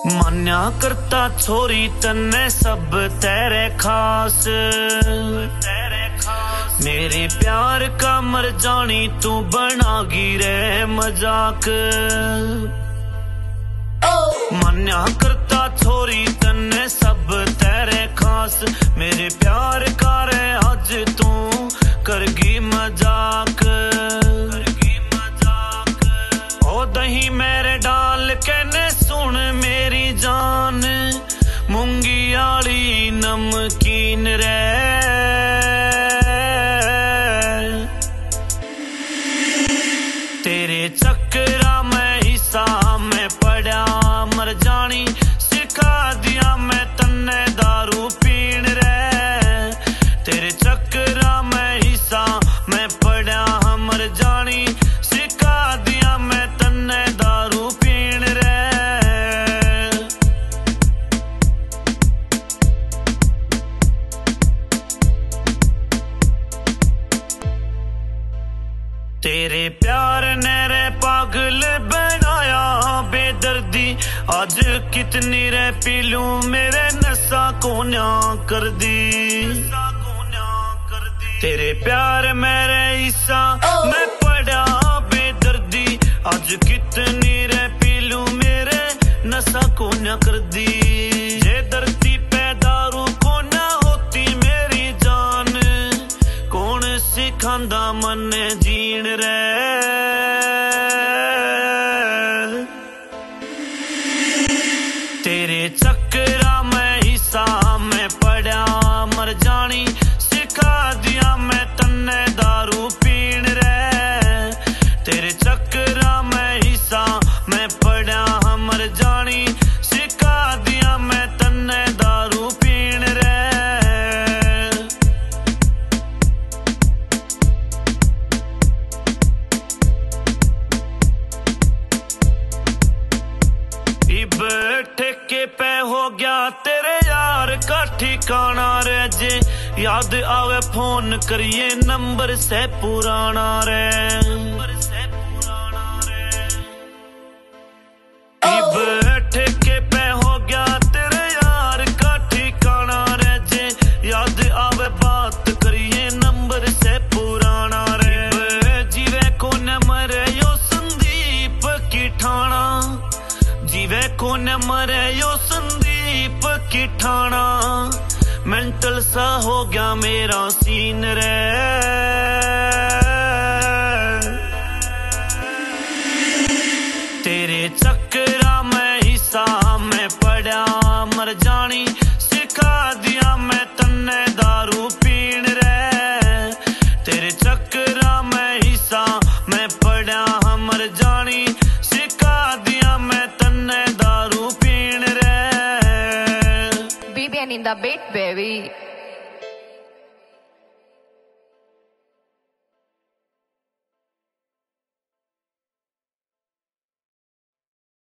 मन्या करता छोरी तन्ने सब तेरे खास, मेरे प्यार का मर जानी तू बनागी रे मजाक। मन्या करता छोरी तन्ने सब तेरे खास, मेरे प्यार का रे आज तू करगी मजाक। ओ दही मेरे डाल के ने सुन मेरी जान, मूंगी आली नमकीन रे। तेरे चक्करा में हिस्सा में पड़ा मर जानी, सिखा दिया मैं तन्ने दारू पीन रे। तेरे चक्करा में हिस्सा में पड़ा मर जानी, सिखा दिया मैं तन्ने दारू पीन रे। तेरे प्यार ने रे पागल बनाया बेदर्दी, आज कितनी रे पीलू मेरे नशा को न्या कर दी। तेरे प्यार मेरे हिस्सा मैं पड़ा बेदर्दी, आज कितनी रे पीलू मेरे नशा को न्या कर दी। जे धरती पे दारू को ना होती मेरी जान, कौन सिखांदा मन जीण रे। तेरे चक्करा में हिस्सा में पड़ा मर जानी, सिखा दिया मैं तन्ने दारू पीन रे। तेरे चक्करा में हिस्सा में पड़ा मर जानी, सिखा दिया मैं तन्ने दारू पीन रे। इब ठेके पे हो गया तेरे यार का ठिकाना रे, जे याद आवे फोन करिए नंबर से पुराना रे। इब ठेके पे हो गया तेरे यार का ठिकाना रे, जे याद आवे बात करिए नंबर से पुराना रे। जीवे को न मरे यो संदीप की ठाणा, जीवे को न मरे यो संदीप की ठाणा, मेंटल सा हो गया मेरा सीन रे। तेरे चक्करा में हिस्सा में पड़ा मर जानी, सिखा दिया मैं तन्ने दारू पीन रे। तेरे चक्करा में हिस्सा में पड़ा मर जानी, सिखा दिया मैं तन्ने दारू पीन रे। BBN in the beat, baby.